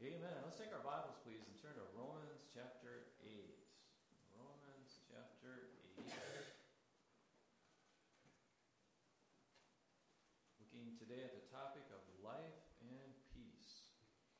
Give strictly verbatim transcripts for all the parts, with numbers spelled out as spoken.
Amen. Let's take our Bibles, please, and turn to Romans chapter eight. Romans chapter eight. Looking today at the topic of life and peace.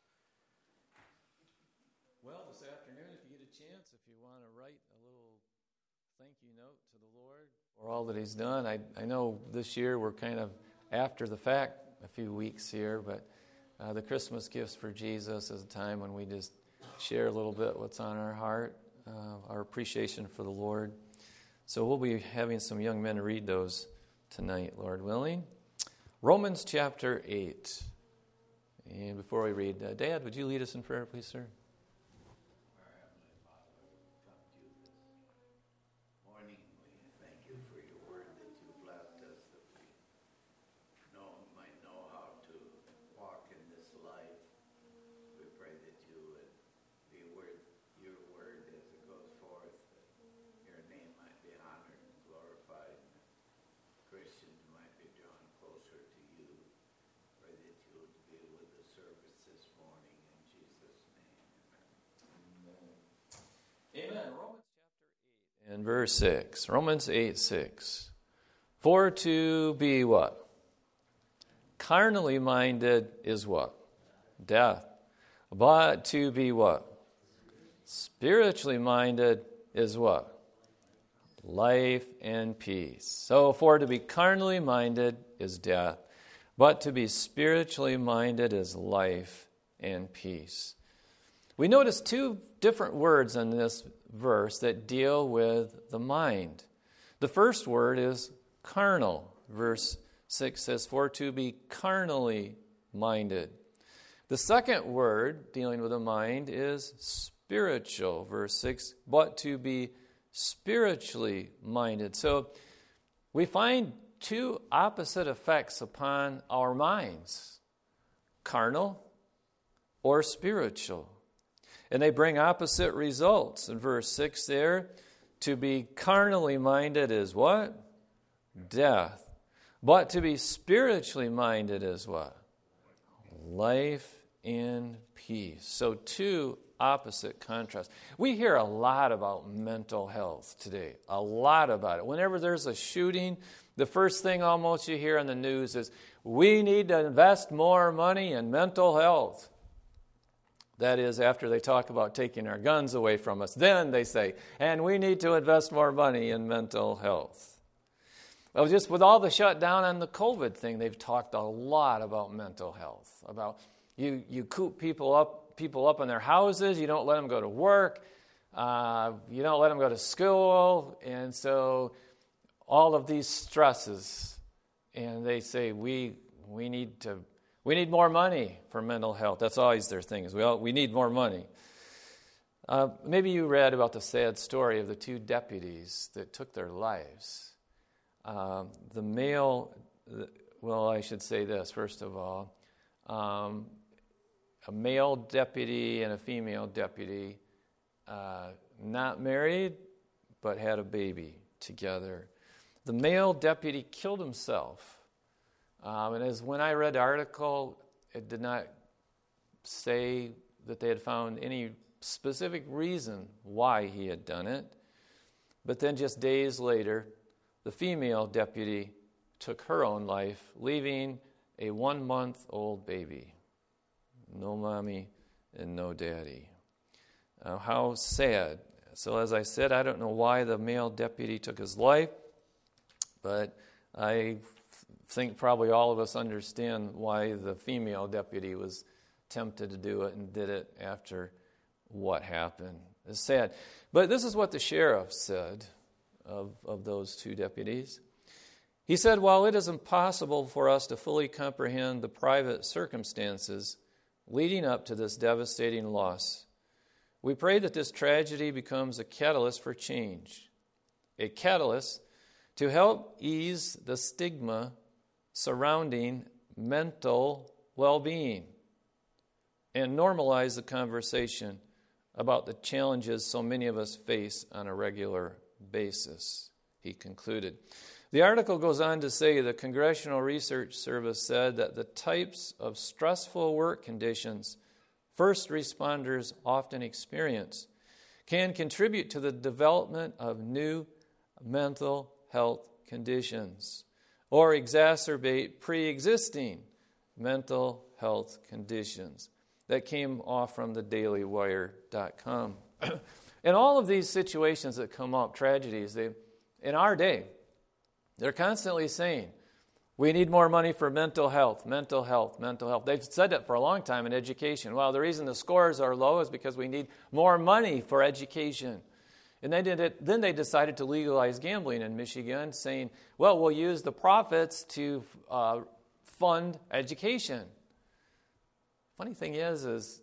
Well, this afternoon, if you get a chance, if you want to write a little thank you note to the Lord for all that He's done. I, I know this year we're kind of after the fact a few weeks here, but Uh, the Christmas gifts for Jesus is a time when we just share a little bit what's on our heart, uh, our appreciation for the Lord. So we'll be having some young men read those tonight, Lord willing. Romans chapter eight. And before we read, uh, Dad, would you lead us in prayer, please, sir? Amen. Romans chapter eight and verse six. Romans eight, six. For to be what? Carnally minded is what? Death. But to be what? Spiritually minded is what? Life and peace. So for to be carnally minded is death, but to be spiritually minded is life and peace. We notice two different words in this verse that deal with the mind. The first word is carnal. Verse six says, for to be carnally minded. The second word dealing with the mind is spiritual. Verse six, but to be spiritually minded. So we find two opposite effects upon our minds, carnal or spiritual. And they bring opposite results. In verse six there, to be carnally minded is what? Death. But to be spiritually minded is what? Life and peace. So two opposite contrasts. We hear a lot about mental health today. A lot about it. Whenever there's a shooting, the first thing almost you hear on the news is, we need to invest more money in mental health. That is, after they talk about taking our guns away from us, then they say, and we need to invest more money in mental health. Well, just with all the shutdown and the COVID thing, they've talked a lot about mental health. About you, you coop people up, people up in their houses. You don't let them go to work. Uh, you don't let them go to school, and so all of these stresses. And they say we we need to. We need more money for mental health. That's always their thing, is we, all, we need more money. Uh, maybe you read about the sad story of the two deputies that took their lives. Um, the male, well, I should say this, first of all. Um, a male deputy and a female deputy, uh, not married, but had a baby together. The male deputy killed himself. Um, and as when I read the article, it did not say that they had found any specific reason why he had done it. But then just days later, the female deputy took her own life, leaving a one-month-old baby. No mommy and no daddy. Uh, how sad. So as I said, I don't know why the male deputy took his life, but I think probably all of us understand why the female deputy was tempted to do it and did it after what happened. It's sad. But this is what the sheriff said of, of those two deputies. He said, while it is impossible for us to fully comprehend the private circumstances leading up to this devastating loss, we pray that this tragedy becomes a catalyst for change, a catalyst to help ease the stigma surrounding mental well-being and normalize the conversation about the challenges so many of us face on a regular basis, he concluded. The article goes on to say the Congressional Research Service said that the types of stressful work conditions first responders often experience can contribute to the development of new mental health conditions or exacerbate pre-existing mental health conditions. That came off from the daily wire dot com. In all of these situations that come up, tragedies, they, in our day, they're constantly saying, we need more money for mental health, mental health, mental health. They've said that for a long time in education. Well, the reason the scores are low is because we need more money for education. And they did it, then they decided to legalize gambling in Michigan, saying, well, we'll use the profits to uh, fund education. Funny thing is, is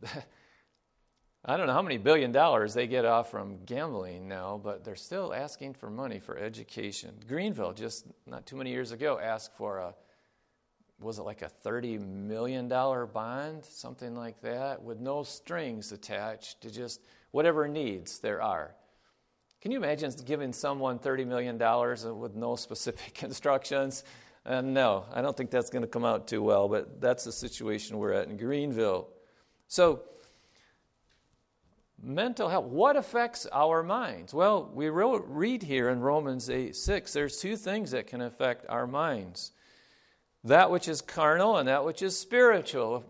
I don't know how many billion dollars they get off from gambling now, but they're still asking for money for education. Greenville, just not too many years ago, asked for a, was it like a thirty million dollars bond, something like that, with no strings attached to just whatever needs there are. Can you imagine giving someone thirty million dollars with no specific instructions? Uh, no, I don't think that's going to come out too well, but that's the situation we're at in Greenville. So, mental health, what affects our minds? Well, we wrote, read here in Romans eight six, there's two things that can affect our minds. That which is carnal and that which is spiritual.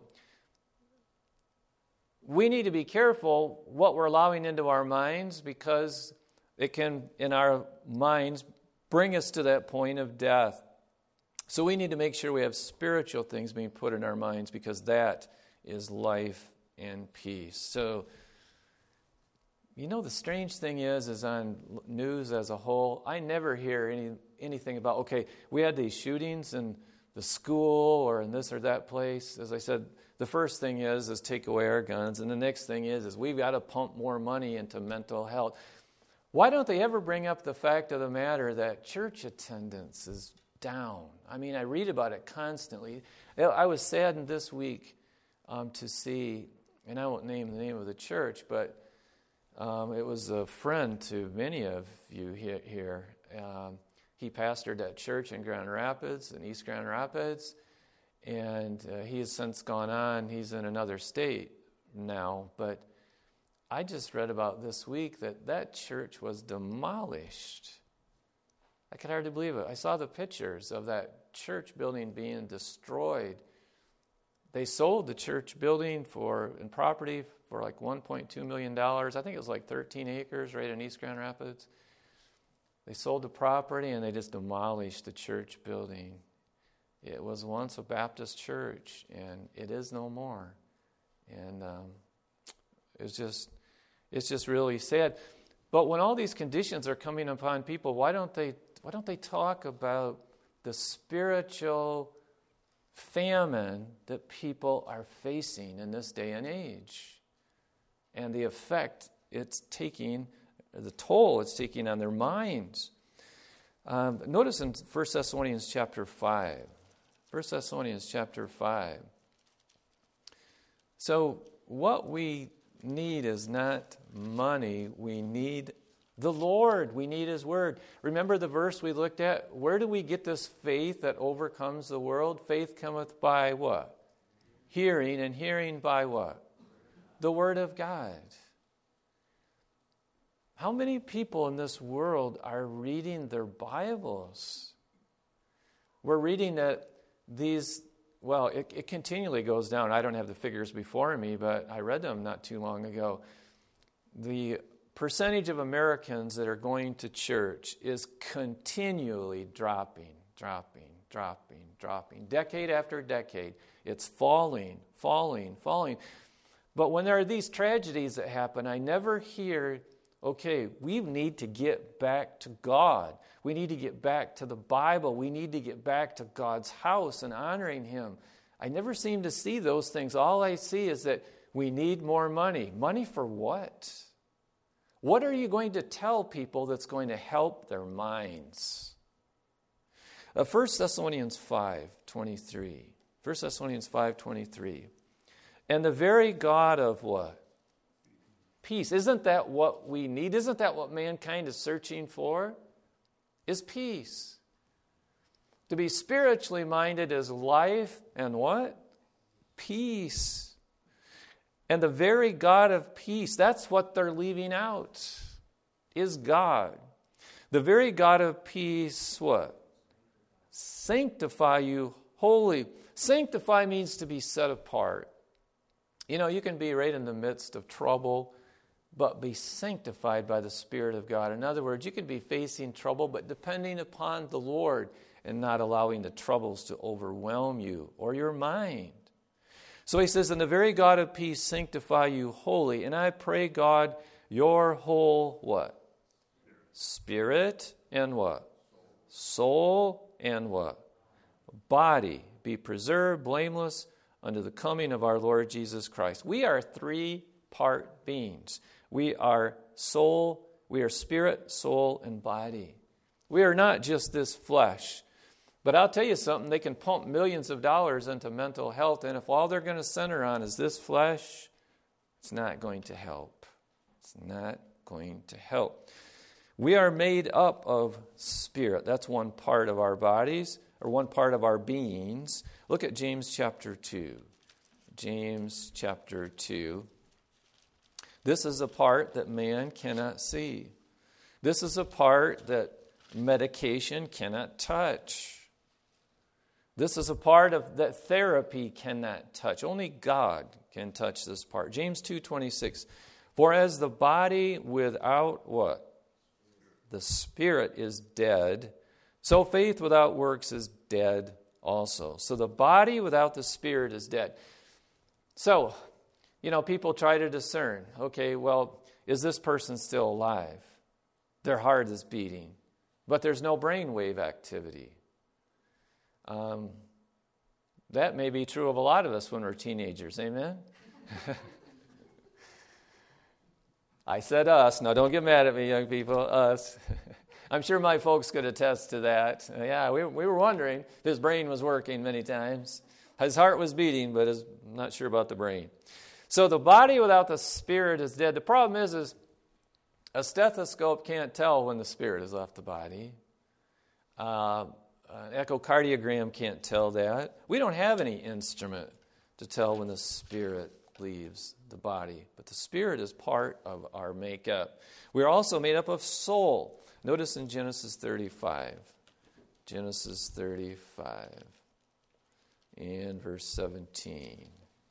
We need to be careful what we're allowing into our minds because it can, in our minds, bring us to that point of death. So we need to make sure we have spiritual things being put in our minds because that is life and peace. So, you know, the strange thing is, is on news as a whole, I never hear any anything about, okay, we had these shootings in the school or in this or that place. As I said, the first thing is, is take away our guns. And the next thing is, is we've got to pump more money into mental health. Why don't they ever bring up the fact of the matter that church attendance is down? I mean, I read about it constantly. I was saddened this week um, to see, and I won't name the name of the church, but um, it was a friend to many of you here. Um, he pastored that church in Grand Rapids, in East Grand Rapids, and uh, he has since gone on. He's in another state now, but I just read about this week that that church was demolished. I could hardly believe it. I saw the pictures of that church building being destroyed. They sold the church building for and property for like one point two million dollars. I think it was like thirteen acres right in East Grand Rapids. They sold the property and they just demolished the church building. It was once a Baptist church, and it is no more. And um, it's just, it's just really sad. But when all these conditions are coming upon people, why don't they? Why don't they talk about the spiritual famine that people are facing in this day and age and the effect it's taking, the toll it's taking on their minds? Um, notice in First Thessalonians chapter five. First Thessalonians chapter five. So what we need is not money. We need the Lord. We need His Word. Remember the verse we looked at? Where do we get this faith that overcomes the world? Faith cometh by what? Hearing, and hearing by what? The Word of God. How many people in this world are reading their Bibles? We're reading that these, well, it, it continually goes down. I don't have the figures before me, but I read them not too long ago. The percentage of Americans that are going to church is continually dropping, dropping, dropping, dropping. Decade after decade, it's falling, falling, falling. But when there are these tragedies that happen, I never hear, okay, we need to get back to God. We need to get back to the Bible. We need to get back to God's house and honoring Him. I never seem to see those things. All I see is that we need more money. Money for what? What are you going to tell people that's going to help their minds? Uh, First Thessalonians five twenty-three. First Thessalonians five twenty-three. And the very God of what? Peace. Isn't that what we need? Isn't that what mankind is searching for? Is peace. To be spiritually minded is life and what? Peace. And the very God of peace, that's what they're leaving out, is God. The very God of peace, what? Sanctify you wholly. Sanctify means to be set apart. You know, you can be right in the midst of trouble, but be sanctified by the Spirit of God. In other words, you can be facing trouble, but depending upon the Lord and not allowing the troubles to overwhelm you or your mind. So he says, and the very God of peace sanctify you wholly. And I pray, God, your whole what? Spirit and what? Soul and what? Body be preserved blameless unto the coming of our Lord Jesus Christ. We are three-part beings. We are soul, we are spirit, soul, and body. We are not just this flesh. But I'll tell you something, they can pump millions of dollars into mental health, and if all they're going to center on is this flesh, it's not going to help. It's not going to help. We are made up of spirit. That's one part of our bodies, or one part of our beings. Look at James chapter two. James chapter two. This is a part that man cannot see. This is a part that medication cannot touch. This is a part of that therapy cannot touch. Only God can touch this part. James two twenty-six. For as the body without what? The spirit is dead, so faith without works is dead also. So the body without the spirit is dead. So, you know, people try to discern, okay, well, is this person still alive? Their heart is beating, but there's no brainwave activity. Um, that may be true of a lot of us when we're teenagers, amen? I said us. Now, don't get mad at me, young people, us. I'm sure my folks could attest to that. Uh, yeah, we, we were wondering if his brain was working many times. His heart was beating, but his, I'm not sure about the brain. So the body without the spirit is dead. The problem is, is a stethoscope can't tell when the spirit has left the body. Uh, an echocardiogram can't tell that. We don't have any instrument to tell when the spirit leaves the body. But the spirit is part of our makeup. We're also made up of soul. Notice in Genesis thirty-five. Genesis thirty-five. And verse seventeen.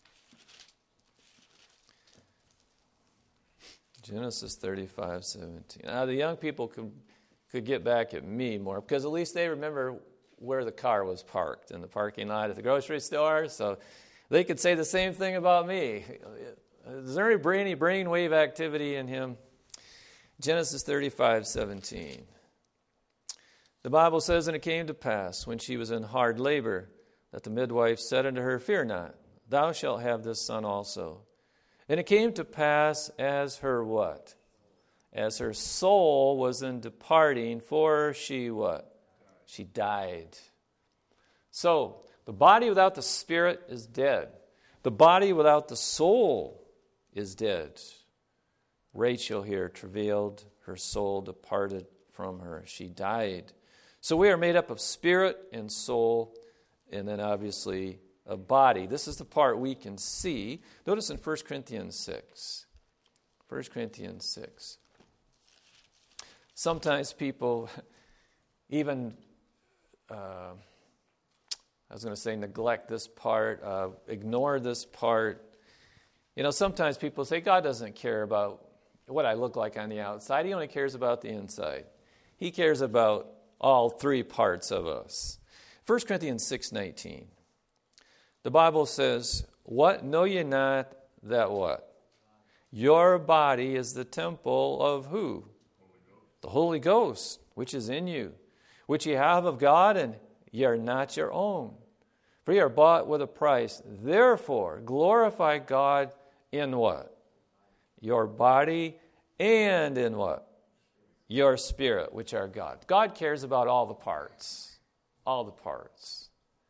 Genesis thirty-five, seventeen. Now the young people could, could get back at me more because at least they remember where the car was parked, in the parking lot at the grocery store. So they could say the same thing about me. Is there any brainy brainwave activity in him? Genesis thirty-five, seventeen. The Bible says, and it came to pass when she was in hard labor that the midwife said unto her, fear not, thou shalt have this son also. And it came to pass as her what? As her soul was in departing, for she what? She died. So, the body without the spirit is dead. The body without the soul is dead. Rachel here travailed, her soul departed from her. She died. So we are made up of spirit and soul, and then obviously a body. This is the part we can see. Notice in First Corinthians six. First Corinthians six. Sometimes people even, uh, I was going to say neglect this part, uh, ignore this part. You know, sometimes people say, God doesn't care about what I look like on the outside. He only cares about the inside. He cares about all three parts of us. First Corinthians six nineteen. The Bible says, what, know ye not that what? Your body is the temple of who? The Holy Ghost, which is in you, which ye have of God, and ye are not your own. For ye are bought with a price. Therefore, glorify God in what? Your body, and in what? Your spirit, which are God. God cares about all the parts. All the parts.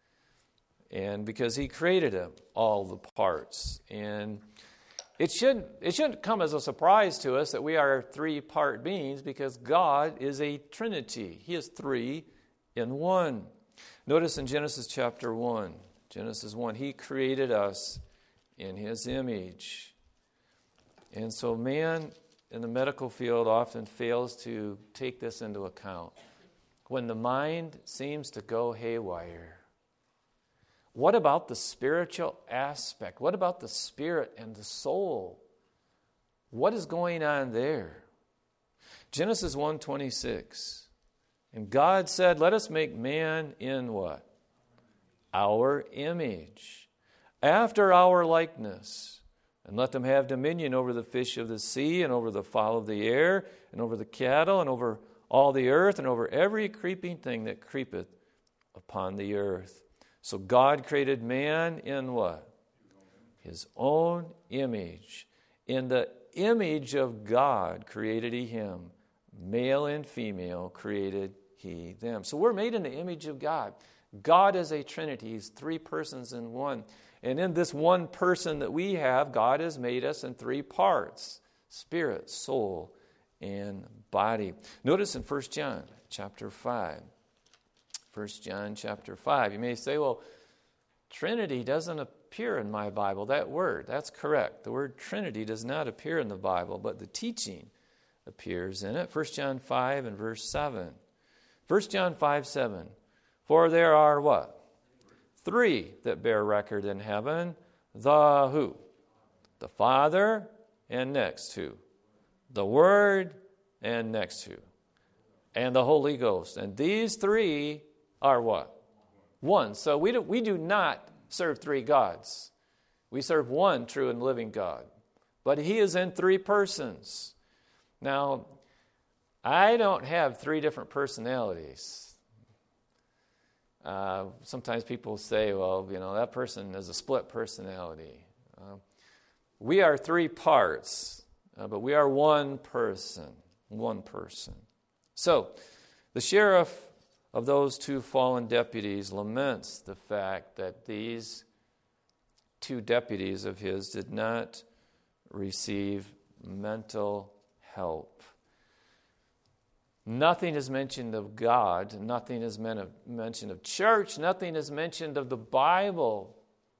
And because he created them, all the parts. And it shouldn't, it shouldn't come as a surprise to us that we are three-part beings, because God is a Trinity. He is three in one. Notice in Genesis chapter one, Genesis one, he created us in his image. And so man in the medical field often fails to take this into account. When the mind seems to go haywire, what about the spiritual aspect? What about the spirit and the soul? What is going on there? Genesis one twenty-six. And God said, let us make man in what? Our image, after our likeness. And let them have dominion over the fish of the sea, and over the fowl of the air, and over the cattle, and over all the earth, and over every creeping thing that creepeth upon the earth. So God created man in what? His own image. In the image of God created he him. Male and female created he them. So we're made in the image of God. God is a Trinity. He's three persons in one. And in this one person that we have, God has made us in three parts: spirit, soul, and body. Notice in First John chapter five. First John chapter five. You may say, well, Trinity doesn't appear in my Bible, that word. That's correct. The word Trinity does not appear in the Bible, but the teaching appears in it. First John five and verse seven. First John five, seven. For there are what? Three that bear record in heaven. The who? The Father, and next who? The Word, and next who? And the Holy Ghost. And these three are what? One. So we do, we do not serve three gods. We serve one true and living God. But he is in three persons. Now, I don't have three different personalities. Uh, sometimes people say, well, you know, that person is a split personality. Uh, we are three parts, uh, but we are one person. One person. So, the sheriff of those two fallen deputies laments the fact that these two deputies of his did not receive mental help. Nothing is mentioned of God. Nothing is mentioned of church. Nothing is mentioned of the Bible.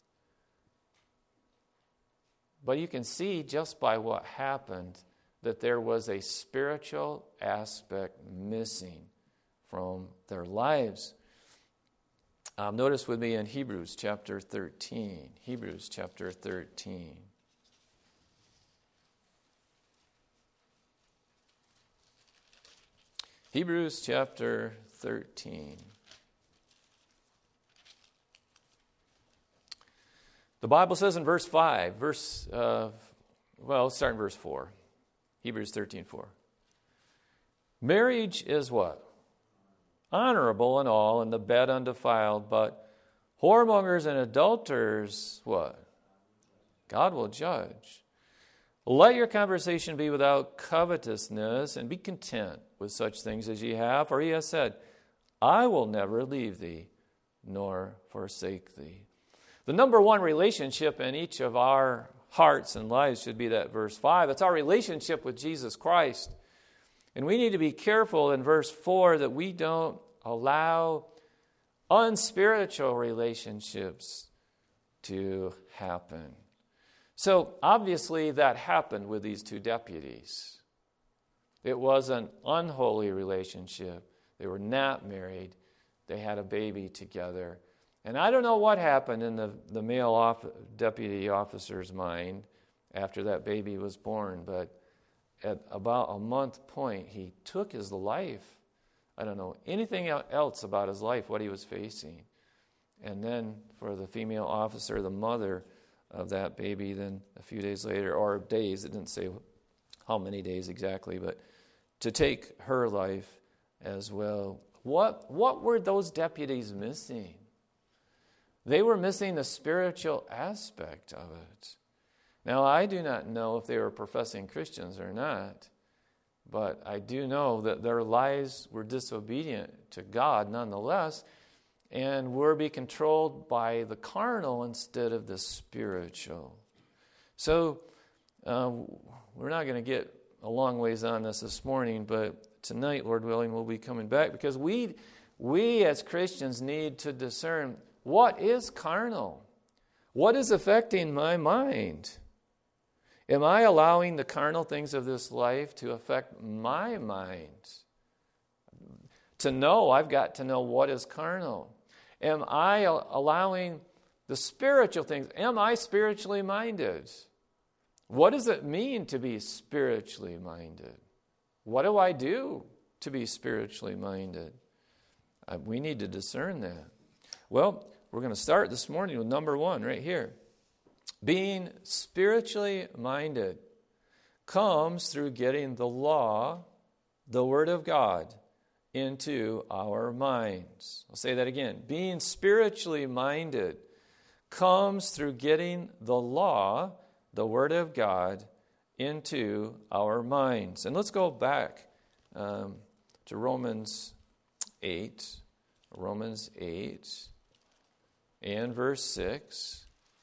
But you can see just by what happened that there was a spiritual aspect missing from their lives. Um, notice with me in Hebrews chapter thirteen. Hebrews chapter thirteen. Hebrews chapter thirteen. The Bible says in verse five, verse, uh, well, let's start in verse four. Hebrews thirteen, four. Marriage is what? Honorable and all, and the bed undefiled, but whoremongers and adulterers, what? God will judge. Let your conversation be without covetousness, and be content with such things as ye have, for he has said, I will never leave thee, nor forsake thee. The number one relationship in each of our hearts and lives should be that verse five. It's our relationship with Jesus Christ. And we need to be careful in verse four that we don't allow unspiritual relationships to happen. So obviously that happened with these two deputies. It was an unholy relationship. They were not married. They had a baby together. And I don't know what happened in the, the male off, deputy officer's mind after that baby was born, but at about a month point, he took his life. I don't know anything else about his life, what he was facing. And then for the female officer, the mother of that baby, then a few days later, or days, it didn't say how many days exactly, but to take her life as well. What, what were those deputies missing? They were missing the spiritual aspect of it. Now, I do not know if they were professing Christians or not, but I do know that their lives were disobedient to God nonetheless, and were being controlled by the carnal instead of the spiritual. So, uh, we're not going to get a long ways on this this morning, but tonight, Lord willing, we'll be coming back, because we, we as Christians need to discern what is carnal, what is affecting my mind. Am I allowing the carnal things of this life to affect my mind? To know, I've got to know what is carnal. Am I allowing the spiritual things? Am I spiritually minded? What does it mean to be spiritually minded? What do I do to be spiritually minded? Uh, we need to discern that. Well, we're going to start this morning with number one right here. Being spiritually minded comes through getting the law, the Word of God, into our minds. I'll say that again. Being spiritually minded comes through getting the law, the Word of God, into our minds. And let's go back um, to Romans eight. Romans eight and verse six.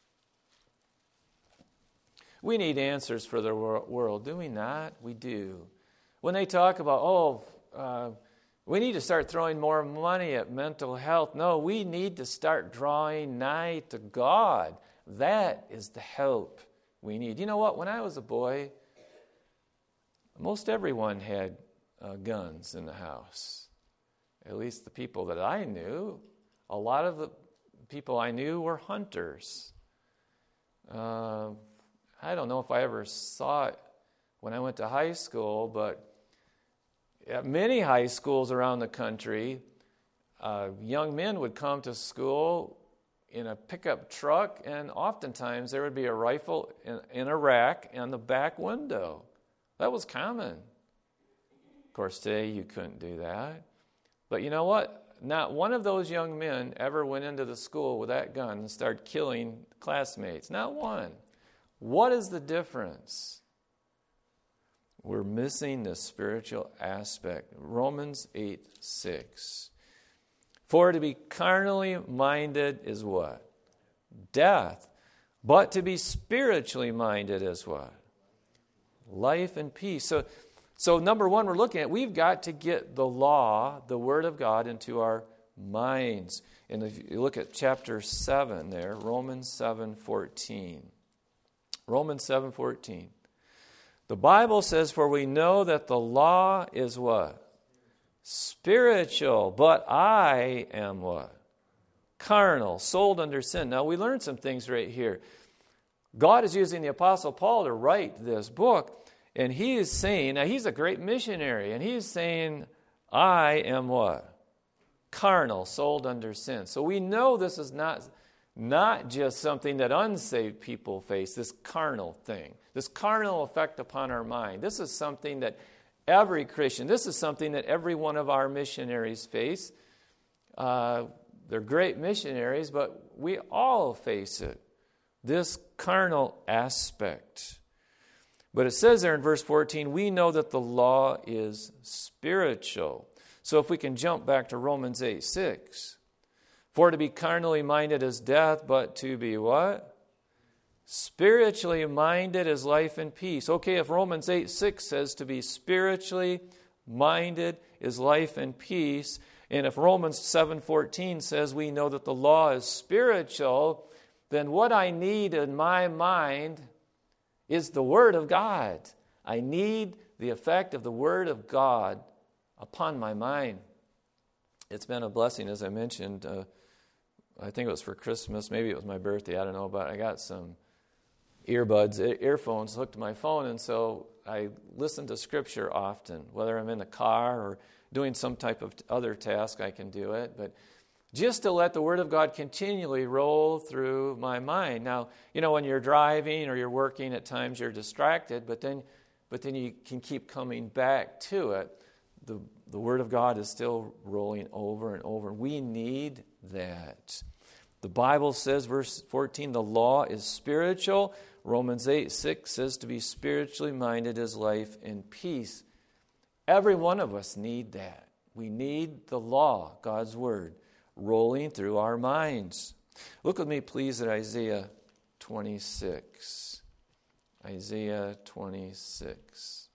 We need answers for the world, do we not? We do. When they talk about, oh, uh, we need to start throwing more money at mental health. No, we need to start drawing nigh to God. That is the help we need. You know what? When I was a boy, most everyone had uh, guns in the house. At least the people that I knew. A lot of the people I knew were hunters. Uh, I don't know if I ever saw it when I went to high school, but at many high schools around the country, uh, young men would come to school in a pickup truck, and oftentimes there would be a rifle in, in a rack in the back window. That was common. Of course, today you couldn't do that. But you know what? Not one of those young men ever went into the school with that gun and started killing classmates. Not one. What is the difference? We're missing the spiritual aspect. Romans eight six. For to be carnally minded is what? Death. But to be spiritually minded is what? Life and peace. So, so number one, we're looking at, we've got to get the law, the Word of God, into our minds. And if you look at chapter seven there, Romans seven fourteen. Romans seven fourteen. The Bible says, for we know that the law is what? Spiritual, but I am what? Carnal, sold under sin. Now we learned some things right here. God is using the Apostle Paul to write this book, and he is saying, now he's a great missionary, and he's saying, I am what? Carnal, sold under sin. So we know this is not, not just something that unsaved people face, this carnal thing, this carnal effect upon our mind. This is something that every Christian, this is something that every one of our missionaries face. Uh, they're great missionaries, but we all face it, this carnal aspect. But it says there in verse fourteen, we know that the law is spiritual. So if we can jump back to Romans eight six. For to be carnally minded is death, but to be what? Spiritually minded is life and peace. Okay, if Romans eight six says to be spiritually minded is life and peace, and if Romans seven fourteen says we know that the law is spiritual, then what I need in my mind is the Word of God. I need the effect of the Word of God upon my mind. It's been a blessing, as I mentioned. Uh, I think it was for Christmas. Maybe it was my birthday. I don't know. But I got some earbuds, earphones hooked to my phone, and so I listen to Scripture often. Whether I'm in the car or doing some type of other task, I can do it. But just to let the Word of God continually roll through my mind. Now, you know, when you're driving or you're working, at times you're distracted, but then but then you can keep coming back to it. The, the Word of God is still rolling over and over. We need that. The Bible says, verse fourteen, the law is spiritual. Romans eight six says to be spiritually minded is life and peace. Every one of us need that. We need the law, God's Word, rolling through our minds. Look with me, please, at Isaiah twenty-six. Isaiah twenty-six.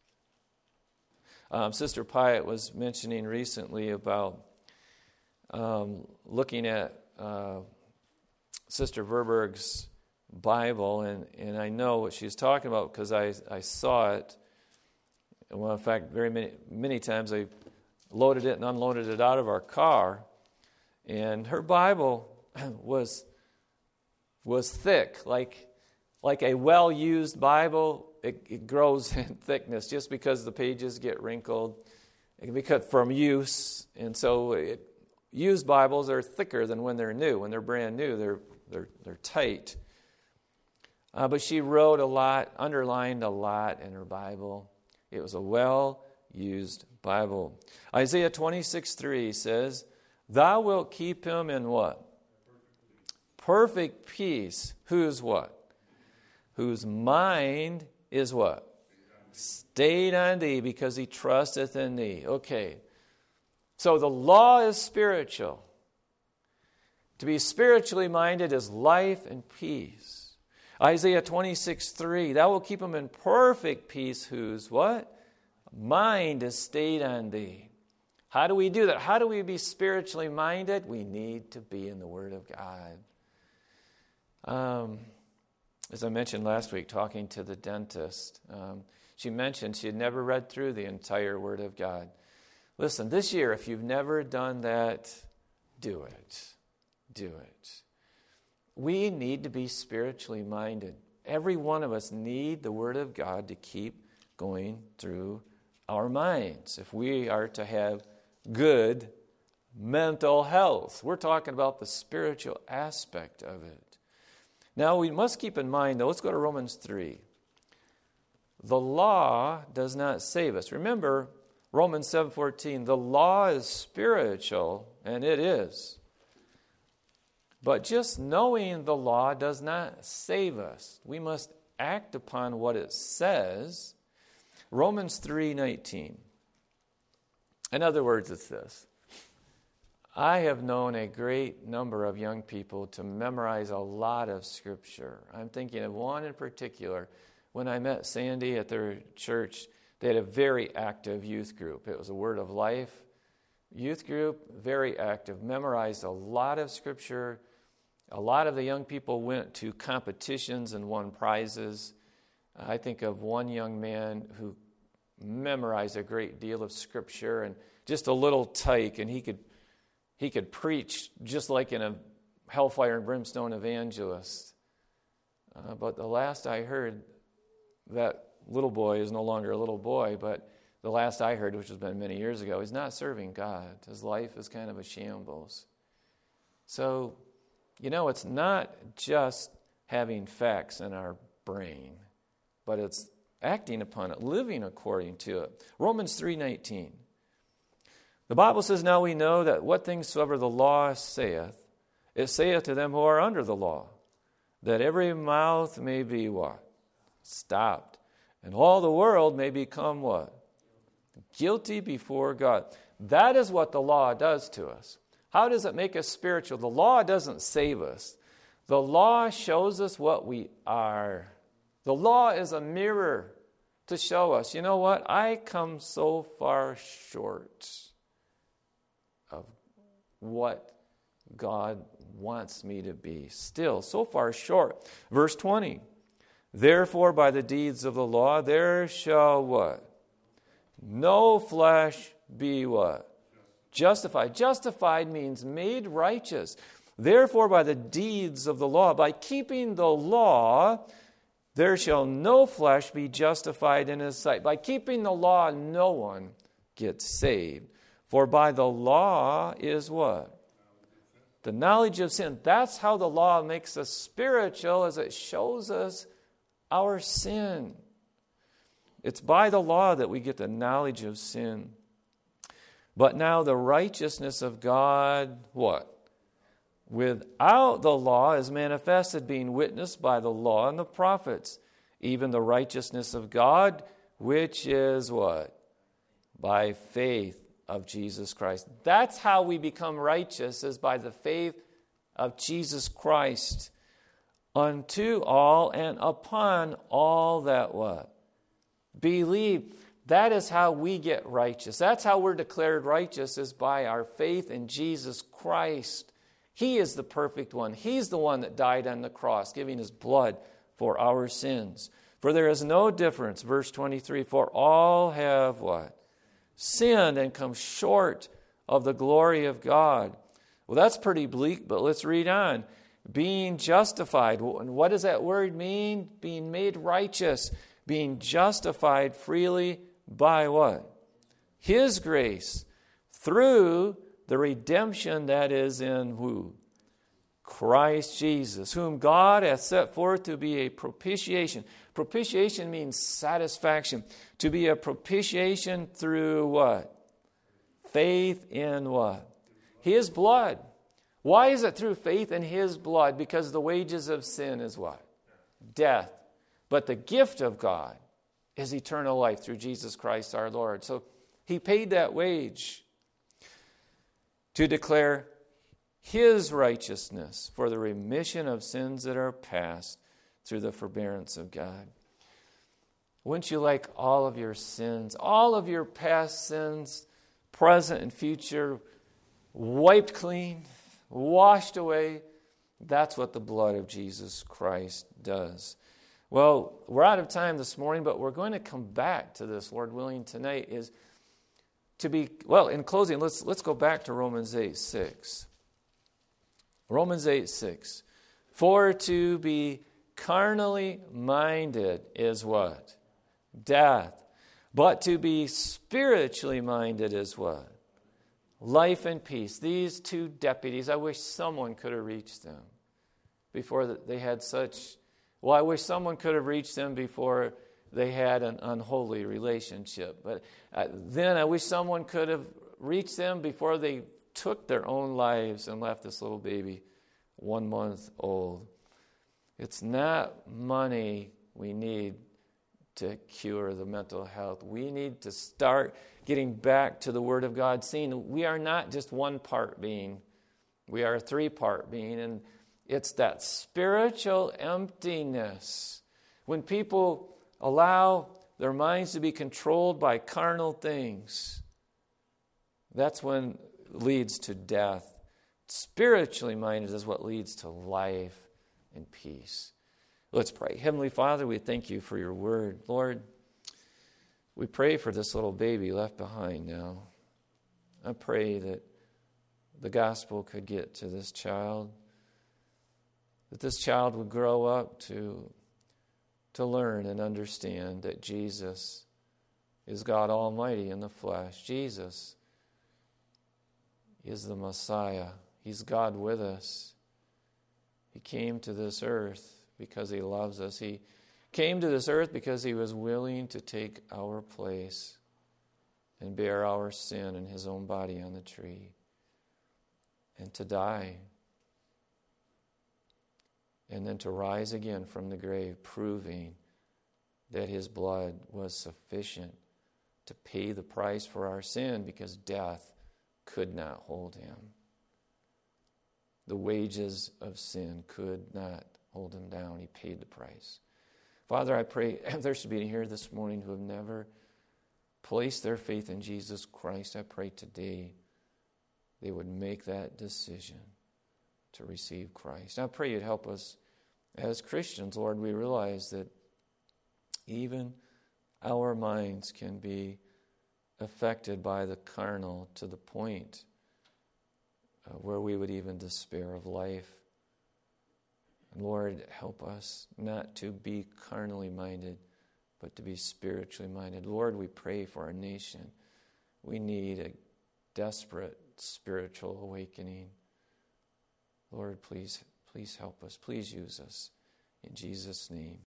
Um, Sister Pyatt was mentioning recently about um, looking at uh, Sister Verberg's Bible, and, and I know what she's talking about because I, I saw it. Well, in fact, very many many times I loaded it and unloaded it out of our car, and her Bible was was thick, like like a well-used Bible. It, it grows in thickness just because the pages get wrinkled. It can be cut from use, and so it, used Bibles are thicker than when they're new. When they're brand new, they're they're they're tight. Uh, but she wrote a lot, underlined a lot in her Bible. It was a well-used Bible. Isaiah twenty-six three says, "Thou wilt keep him in what? Perfect peace. Whose what? Whose mind is what? Stayed on thee, because he trusteth in thee." Okay. So the law is spiritual. To be spiritually minded is life and peace. Isaiah twenty-six three, "Thou wilt keep him in perfect peace, whose what? Mind is stayed on thee." How do we do that? How do we be spiritually minded? We need to be in the Word of God. Um, as I mentioned last week, talking to the dentist, um, she mentioned she had never read through the entire Word of God. Listen, this year, if you've never done that, do it. Do it. We need to be spiritually minded. Every one of us need the Word of God to keep going through our minds if we are to have good mental health. We're talking about the spiritual aspect of it. Now, we must keep in mind, though, let's go to Romans three. The law does not save us. Remember, Romans seven fourteen, the law is spiritual, and it is. But just knowing the law does not save us. We must act upon what it says. Romans three nineteen. In other words, it's this. I have known a great number of young people to memorize a lot of Scripture. I'm thinking of one in particular. When I met Sandy at their church, they had a very active youth group. It was a Word of Life youth group, very active, memorized a lot of Scripture. A lot of the young people went to competitions and won prizes. I think of one young man who memorized a great deal of Scripture and just a little tyke, and he could he could preach just like in a hellfire and brimstone evangelist. Uh, but the last I heard, that little boy is no longer a little boy, but the last I heard, which has been many years ago, he's not serving God. His life is kind of a shambles. So, you know, it's not just having facts in our brain, but it's acting upon it, living according to it. Romans three nineteen. The Bible says, "Now we know that what things soever the law saith, it saith to them who are under the law, that every mouth may be" what? Stopped. "And all the world may become" what? Guilty before God. That is what the law does to us. How does it make us spiritual? The law doesn't save us. The law shows us what we are. The law is a mirror to show us, you know what? I come so far short of what God wants me to be. Still, so far short. Verse twenty. "Therefore, by the deeds of the law, there shall" what? "No flesh be" what? Justified. Justified means made righteous. "Therefore, by the deeds of the law," by keeping the law, "there shall no flesh be justified in his sight." By keeping the law, no one gets saved. For by the law is what? The knowledge of sin. That's how the law makes us spiritual, as it shows us our sin. It's by the law that we get the knowledge of sin. But now the righteousness of God, what? Without the law is manifested, being witnessed by the law and the prophets, even the righteousness of God, which is what? By faith of Jesus Christ. That's how we become righteous, is by the faith of Jesus Christ, unto all and upon all that what? Believe. That is how we get righteous. That's how we're declared righteous, is by our faith in Jesus Christ. He is the perfect one. He's the one that died on the cross, giving his blood for our sins. For there is no difference, verse twenty-three, for all have what? Sinned and come short of the glory of God. Well, that's pretty bleak, but let's read on. Being justified. And what does that word mean? Being made righteous. Being justified freely by what? His grace. Through the redemption that is in who? Christ Jesus, whom God hath set forth to be a propitiation. Propitiation means satisfaction. To be a propitiation through what? Faith in what? His blood. Why is it through faith in his blood? Because the wages of sin is what? Death. But the gift of God is eternal life through Jesus Christ our Lord. So he paid that wage to declare his righteousness for the remission of sins that are past through the forbearance of God. Wouldn't you like all of your sins, all of your past sins, present and future, wiped clean, washed away? That's what the blood of Jesus Christ does. Well, we're out of time this morning, but we're going to come back to this, Lord willing, tonight. Is to be, well, in closing, let's let's go back to Romans eight six. Romans eight six. For to be carnally minded is what? Death. But to be spiritually minded is what? Life and peace. These two deputies, I wish someone could have reached them before they had such, well, I wish someone could have reached them before they had an unholy relationship. But uh, then I wish someone could have reached them before they took their own lives and left this little baby one month old. It's not money we need to cure the mental health. We need to start getting back to the Word of God, seeing we are not just one part being. We are a three-part being, and it's that spiritual emptiness. When people allow their minds to be controlled by carnal things, that's when it leads to death. Spiritually minded is what leads to life and peace. Let's pray. Heavenly Father, we thank you for your word. Lord, we pray for this little baby left behind now. I pray that the gospel could get to this child, that this child would grow up to, to learn and understand that Jesus is God Almighty in the flesh. Jesus is the Messiah. He's God with us. He came to this earth because he loves us. He came to this earth because he was willing to take our place and bear our sin in his own body on the tree and to die and then to rise again from the grave, proving that his blood was sufficient to pay the price for our sin because death could not hold him. The wages of sin could not hold him down. He paid the price. Father, I pray if there should be here this morning who have never placed their faith in Jesus Christ, I pray today they would make that decision to receive Christ. I pray you'd help us as Christians, Lord. We realize that even our minds can be affected by the carnal to the point uh, where we would even despair of life. And Lord, help us not to be carnally minded, but to be spiritually minded. Lord, we pray for our nation. We need a desperate spiritual awakening. Lord, please, please help us. Please use us. In Jesus' name.